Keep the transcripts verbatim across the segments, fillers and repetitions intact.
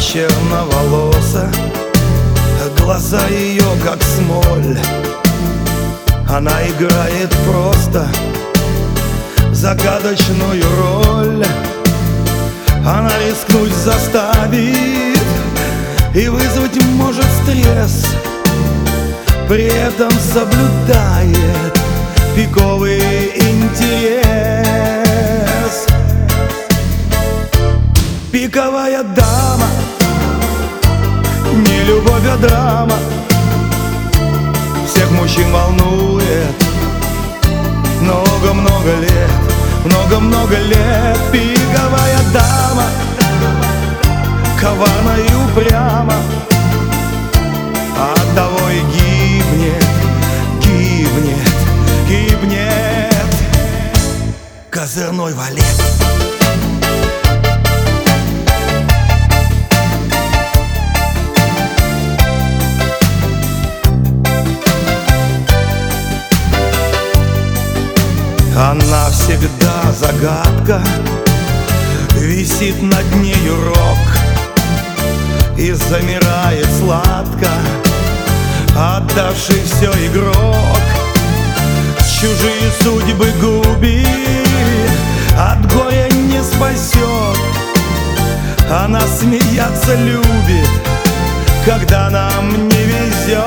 черноволоса, глаза ее как смоль. Она играет просто загадочную роль. Она рискнуть заставит и вызвать может стресс, при этом соблюдает пиковый интерес. Пиковая дама, не любовь, а драма, всех мужчин волнует много-много лет, много-много лет. Пиковая дама, коварна и упряма, оттого и гибнет, гибнет, гибнет козырной валет. Она всегда загадка, висит над нею рок и замирает сладко, отдавший все игрок. Чужие судьбы губит, от горя не спасет. Она смеяться любит, когда нам не везет.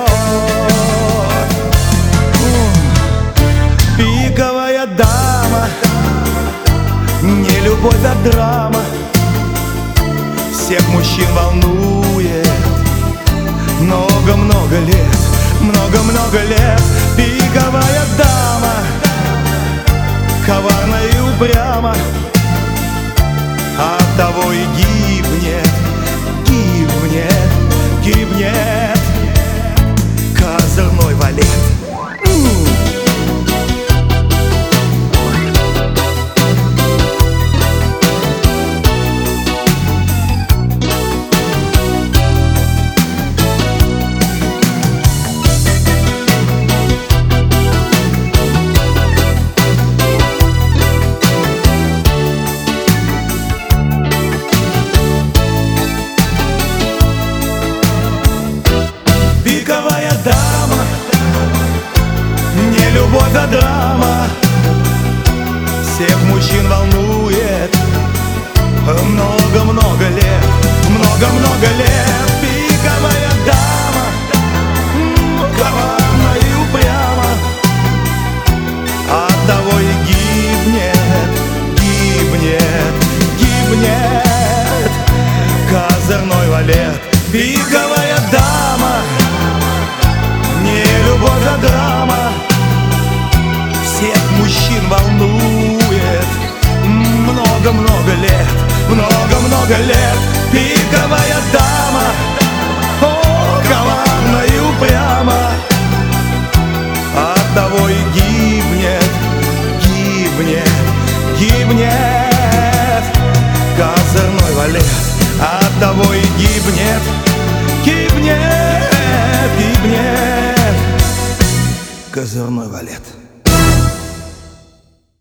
Пиковая дама, не любовь, а драма, всех мужчин волнует много-много лет, много-много лет. Пиковая дама, коварна и упряма, оттого и гибнет, гибнет, гибнет козырной валет. Пиковая дама, не любовь, а драма, всех мужчин волнует много-много лет, много-много лет. Пиковая дама, коварна и упряма, оттого и гибнет, гибнет, гибнет козырной валет. Пиковая дама, не любовь, а драма, всех мужчин волнует много-много лет, много-много лет. Пиковая дама, о, коварна и упряма, оттого и гибнет, гибнет, гибнет козырной валет, оттого и гибнет, гибнет, гибнет козырной валет.